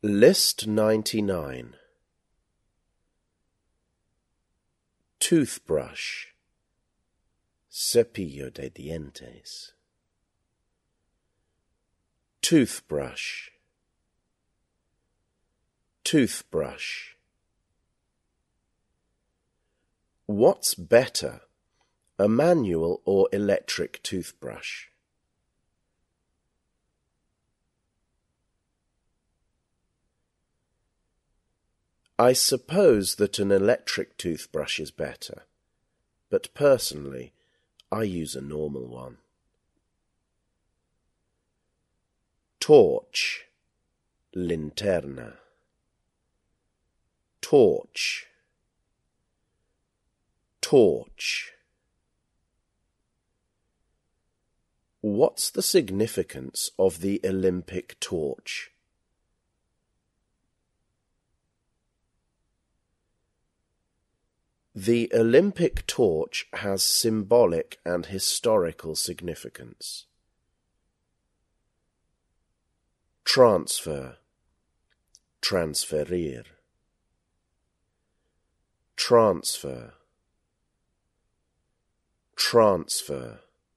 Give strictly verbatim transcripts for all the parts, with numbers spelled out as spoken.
List ninety-nine. Toothbrush, cepillo de dientes. Toothbrush, toothbrush. What's better, a manual or electric toothbrush? I suppose that an electric toothbrush is better, but personally, I use a normal one. Torch, linterna. Torch, torch. What's the significance of the Olympic torch? The Olympic torch has symbolic and historical significance. Transfer, transferir. Transfer, transfer.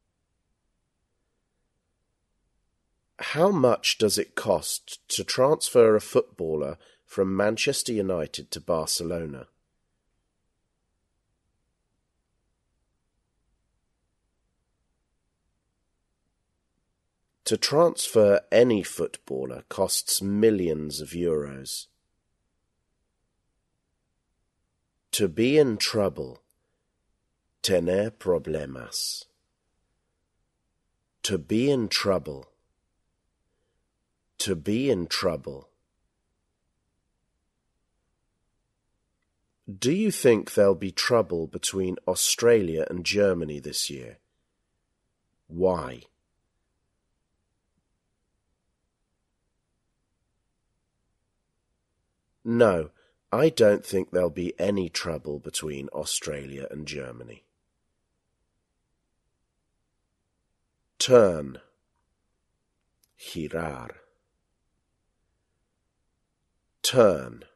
How much does it cost to transfer a footballer from Manchester United to Barcelona? To transfer any footballer costs millions of euros. To be in trouble, tener problemas. To be in trouble, to be in trouble. Do you think there'll be trouble between Australia and Germany this year? Why? No, I don't think there'll be any trouble between Australia and Germany. Turn, girar. Turn,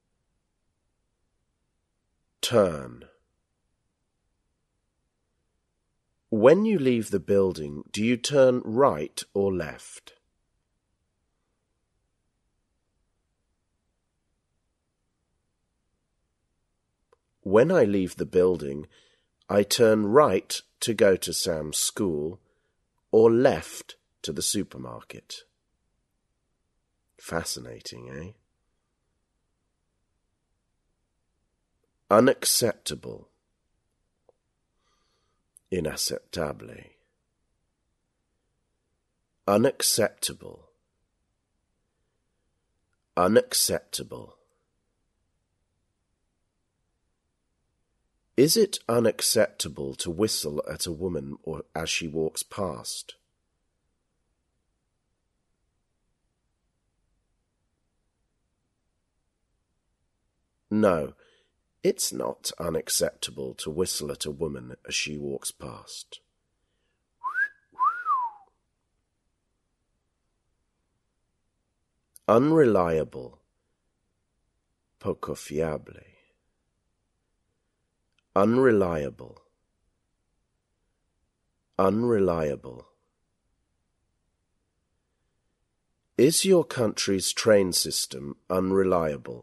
turn. When you leave the building, do you turn right or left? When I leave the building, I turn right to go to Sam's school or left to the supermarket. Fascinating, eh? Unacceptable, inaceptable. Unacceptable, unacceptable. Is it unacceptable to whistle at a woman or as she walks past? No, it's not unacceptable to whistle at a woman as she walks past. Unreliable, poco fiable. Unreliable, unreliable. Is your country's train system unreliable?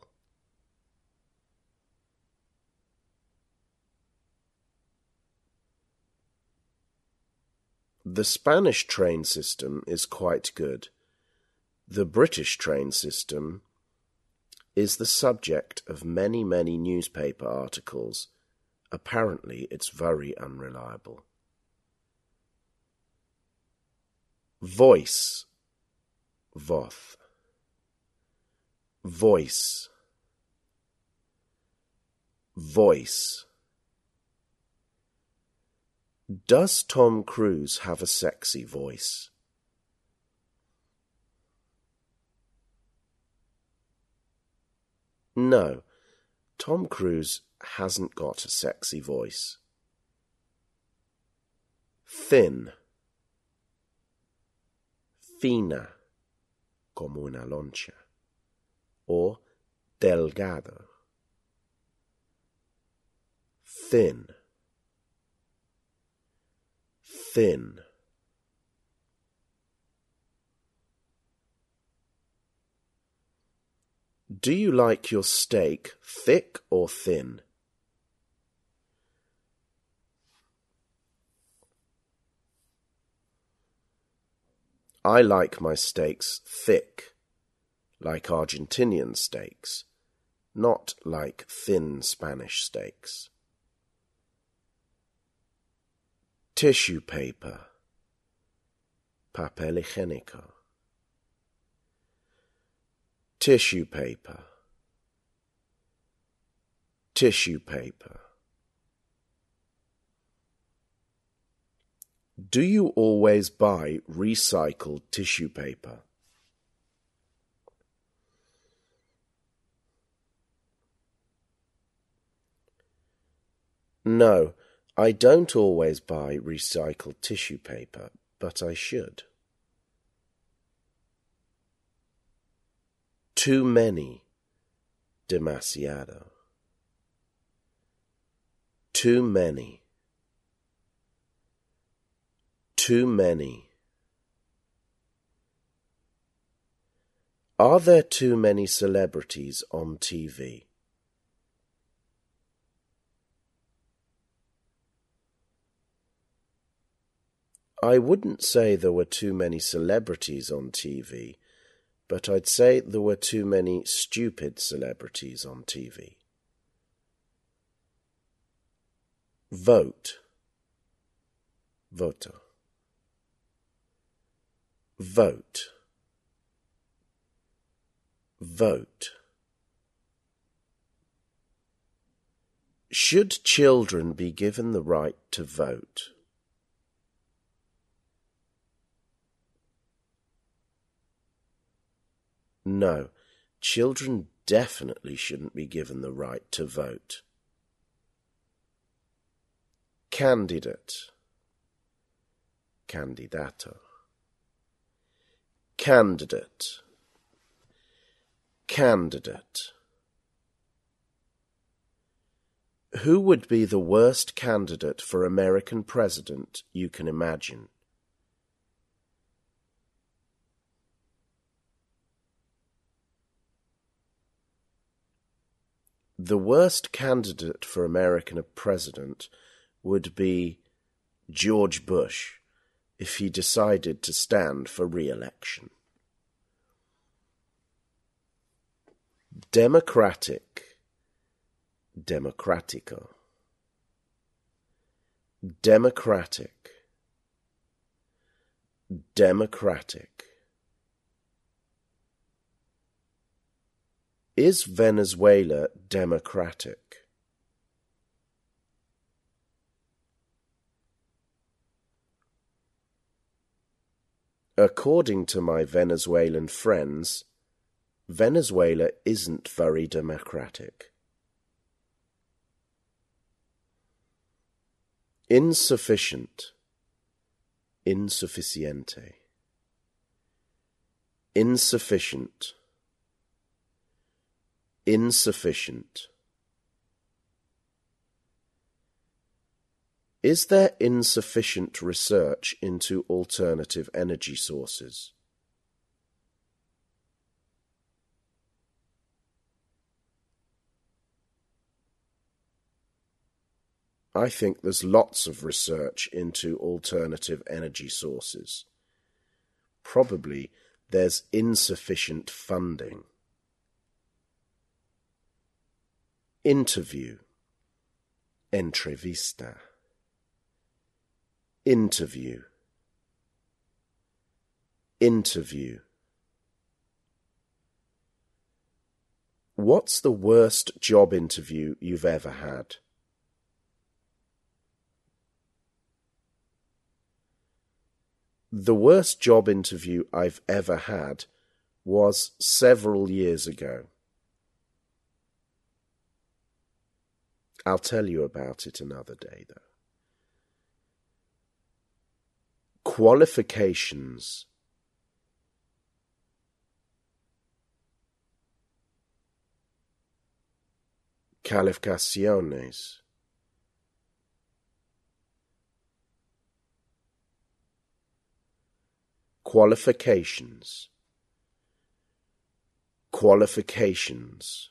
The Spanish train system is quite good. The British train system is the subject of many, many newspaper articles. Apparently, it's very unreliable. Voice, voz. Voice, voice. Does Tom Cruise have a sexy voice? No, Tom Cruise hasn't got a sexy voice. Thin, fina, como una loncha. or delgado. Thin, thin. Do you like your steak thick or thin? I like my steaks thick, like Argentinian steaks, not like thin Spanish steaks. Tissue paper, papel higiénico. Tissue paper, tissue paper. Do you always buy recycled tissue paper? No, I don't always buy recycled tissue paper, but I should. Too many, demasiado. Too many. Too many. Are there too many celebrities on T V? I wouldn't say there were too many celebrities on T V, but I'd say there were too many stupid celebrities on T V. Vote. Voto. Vote. Vote. Should children be given the right to vote? No, children definitely shouldn't be given the right to vote. Candidate. Candidato. Candidate. Candidate. Who would be the worst candidate for American president you can imagine? The worst candidate for American president would be George Bush if he decided to stand for re-election. Democratic. Democratico. Democratic. Democratic. Is Venezuela democratic? According to my Venezuelan friends, Venezuela isn't very democratic. Insufficient. Insuficiente. Insufficient. Insufficient. Is there insufficient research into alternative energy sources? I think there's lots of research into alternative energy sources. Probably there's insufficient funding. Interview. Entrevista. Interview. Interview. What's the worst job interview you've ever had? The worst job interview I've ever had was several years ago. I'll tell you about it another day, though. Qualifications. Calificaciones. Qualifications. Qualifications.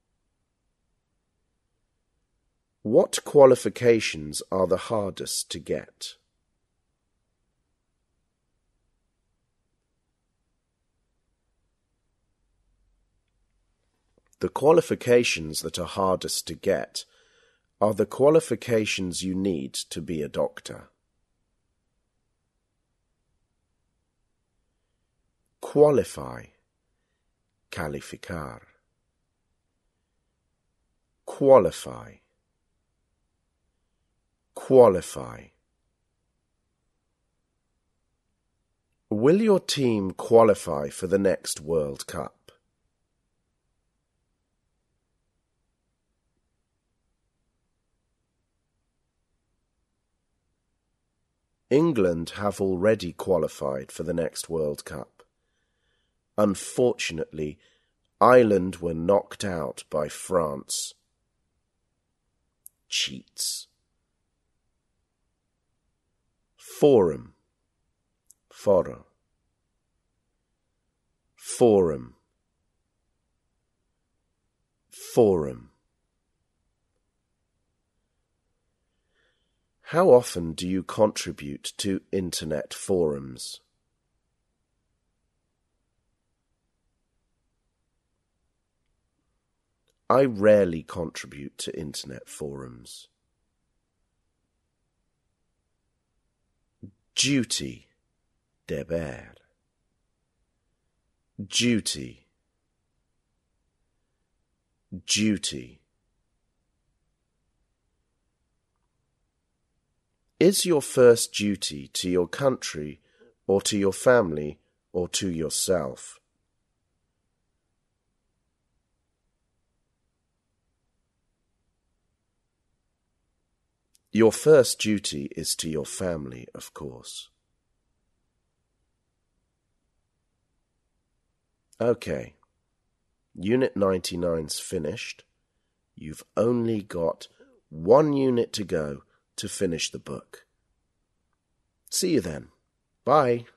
What qualifications are the hardest to get? The qualifications that are hardest to get are the qualifications you need to be a doctor. Qualify. Calificar. Qualify. Qualify. Will your team qualify for the next World Cup? England have already qualified for the next World Cup. Unfortunately, Ireland were knocked out by France. Cheats. Forum. Foro. Forum. Forum. How often do you contribute to internet forums? I rarely contribute to internet forums. Duty. Deber. Duty. Duty. Is your first duty to your country, or to your family, or to yourself? Your first duty is to your family, of course. Okay, Unit ninety-nine's finished. You've only got one unit to go to finish the book. See you then. Bye.